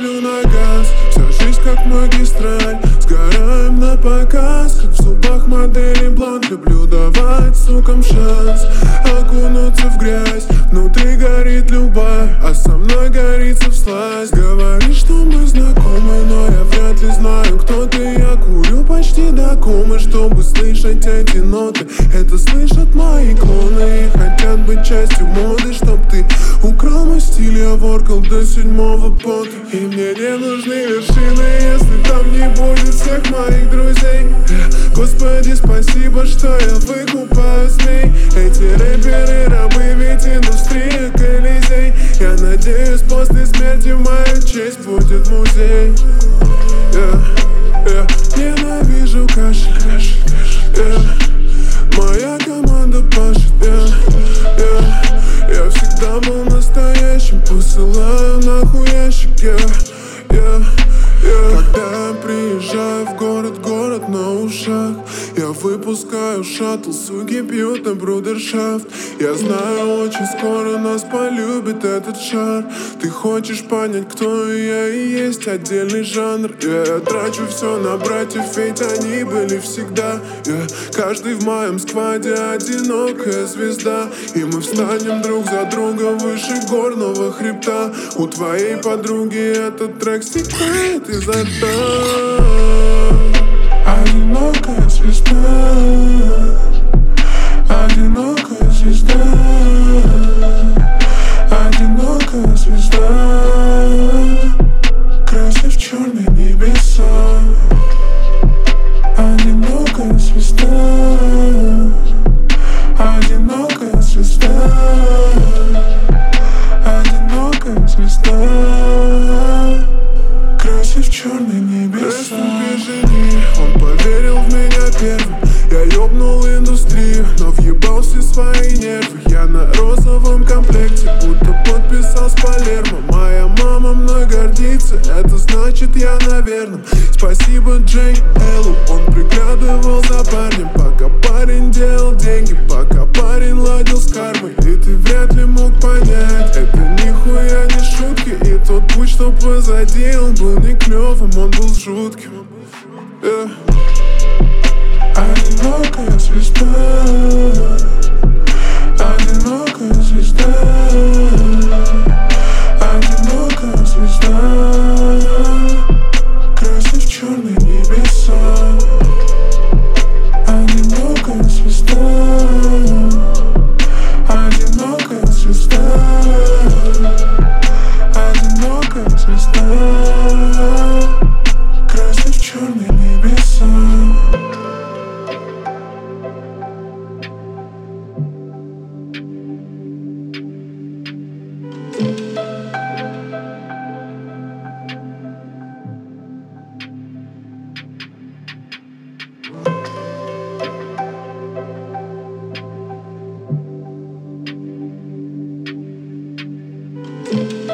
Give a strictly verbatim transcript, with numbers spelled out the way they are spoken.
давлю на газ. Вся жизнь как магистраль, сгораем на показ. Как в зубах модели блонд, люблю давать сукам шанс. Окунуться в грязь, внутри горит любовь, а со мной горится всласть. Говоришь, что мы знакомы, но я вряд ли знаю, кто ты. Я курю почти до комы, чтобы слышать эти ноты. Это слышат мои клоны и хотят быть частью моды. Чтоб ты украл мой стиль, я воркал до седьмого пота. И мне не нужны вершины, если там не будет всех моих друзей. Господи, спасибо, что я выкупаю змей. Эти рэперы рабы, ведь индустрия Колизей. Я надеюсь, после смерти в мою честь будет музей. yeah, yeah. Ненавижу кашель, yeah. Моя команда пашет, yeah, yeah. Я всегда был настоящим, посылаю нахуй ящик, yeah, yeah, yeah. Когда я приезжаю в город, город на ушах, я выпускаю шаттл, суки пьют на брудершафт. Я знаю, очень скоро нас полюбит этот шар. Ты хочешь понять, кто я, и есть отдельный жанр. yeah. Я трачу все на братьев, ведь они были всегда. yeah. Каждый в моем скваде одинокая звезда. И мы встанем друг за друга выше горного хребта. У твоей подруги этот трек стекает изо рта. Одинокая звезда, одинокая звезда, одинокая звезда, красив черные небеса. Одинокая звезда, одинокая звезда, одинокая звезда, красив черные небеса. Он поверил в меня первым, я ёбнул индустрию, но въебал все свои нервы. Я на розовом комплекте, будто подписал с Палермо. Моя мама мной гордится, это значит я на верном. Спасибо Джей Эллу, он приглядывал за парнем, пока парень делал деньги, пока парень ладил с кармой. И ты вряд ли мог понять, это нихуя не шутки. И тот путь, что позади, он был не клёвым, он был жутким. yeah. Одинокая звезда, одинокая звезда, одинокая звезда, красив черные небеса. Одинокая звезда, одинокая звезда, одинокая звезда, красив черные небеса. Thank you.